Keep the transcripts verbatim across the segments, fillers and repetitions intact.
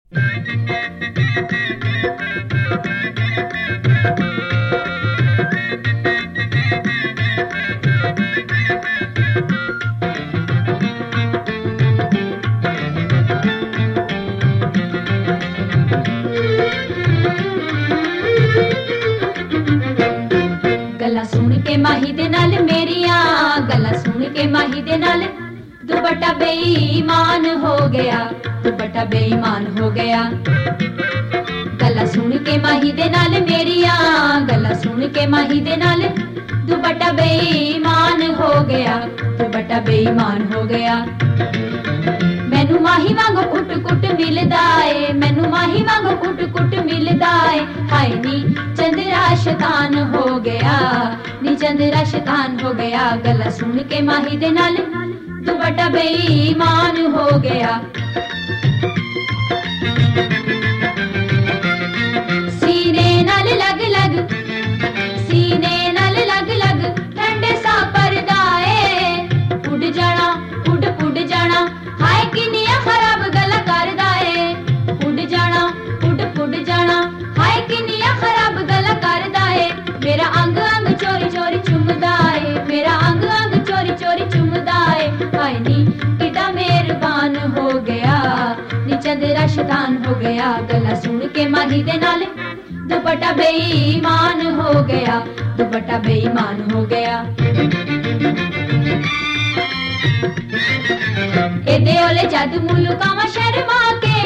गल्ला सुन के माही दे नाल मेरिया, गल्ला सुन के माही दे नाल दुपट्टा बेईमान हो गया, दुपट्टा बेईमान हो गया। गल्ला सुन के माही दे नाल मेरिया, गल्ला सुन के माही दे नाल दुपट्टा बेईमान हो गया, दुपट्टा बेईमान हो गया। मैनू माही वांगू कुट कुट मिलदा ए, मैनू माही वांगू कुट कुट मिलदा ए। हाय नी चंद्रा शैतान हो गया, नी चंद्रा शैतान हो गया। गल्ला सुन के माही दे नाल दुपट्टा बेईमान हो गया। सीने नाल लग लग, सीने नाल लग लग ठंडे सा पर्दा ए। उड़ जाना उड़ उड़ जाना, हाय किनिया खराब गल्ला करदा ए। उड़ जाना उड़ उड़ जाना, हाय किनिया खराब गल्ला करदा ए। मेरा अंग अंग चोरी चोरी चुमदा ए, मेरा अंग अंग चोरी चोरी चुमदा ए। हाय नी किड्डा मेहरबान हो गया, नी चंद्रा शैतान हो गया। गल्ला सुन के माही दे नाल दुपट्टा बेईमान हो गया, दुपट्टा बेईमान हो गया। एदे ओले जद मुल्कां शर्मा के,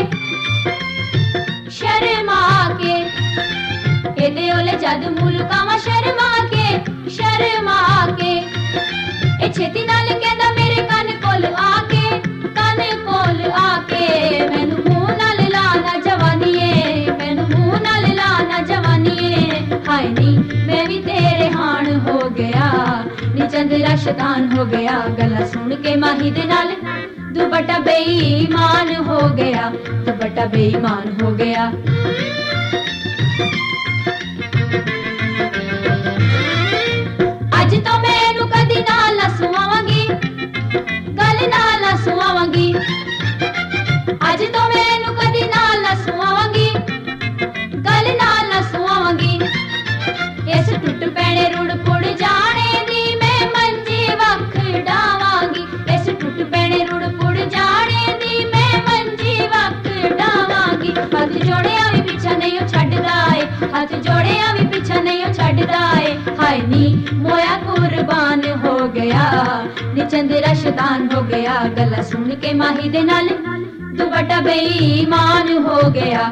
शर्मा के। एदे ओले जद मुल्कां शर्मा के, शर्मा के। ए छेती नाल कहंदा मेरे कन कोल आके, कन कोल आके। मैनू मुंह नाल लाना जवानीए, मैनू मुंह नाल लाना जवानीए। हाय नी मैं भी तेरे हान हो गया, नी चंद्रा शैतान हो गया। गल्ला सुन के माही दे नाल दुपट्टा बेईमान हो गया, दुपट्टा बेईमान हो गया। अज तो मैनू कदी नाल सुआवांगी, गल नाल सुआवांगी। अज तो मैनू कदी नाल सुआवांगी, गल नाल सुआवांगी। इस टुट पैणे रुड़ पुड़ जाने दी मैं मंजी वख डावांगी। इस टुट पैणे रुड़ पुड़ जाने दी मैं मंजी वख डावांगी। हथ जोड़िया भी पीछा नहीं छड्डदा ए, हथ जोड़िया भी पीछा नहीं छड्डदा ए। हाय नी मोया कुर्बान हो गया, नी चंद्रा शैतान हो गया। गल्ला सुन के माही दे नाल दुपट्टा बेईमान हो गया।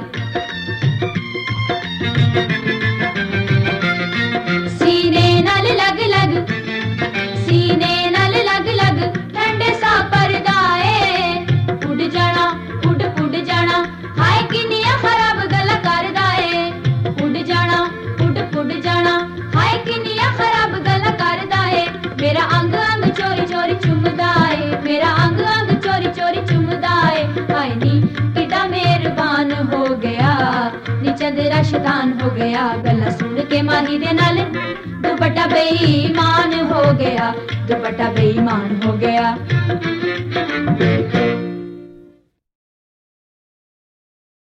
सीने नाल लग लग, सीने नाल लग लग ठंडे सा पर्दा ए। उड़ जाना उड़ उड़ जाना, हाय किनिया खराब गल्ला करदा ए। उड़ जाना उड़ उड़ जाना, हाय किनिया खराब गल्ला करदा ए। मेरा अंग अंग चोरी चोरी चुमदा ए, मेरा अंग अंग चोरी चोरी चुमदा ए। हाय नी किड्डा मेहरबान हो गया, नी चंद्रा शैतान हो गया। गल्ला सुन के माही दे नाल दुपट्टा बेईमान हो गया, दुपट्टा बेईमान हो गया।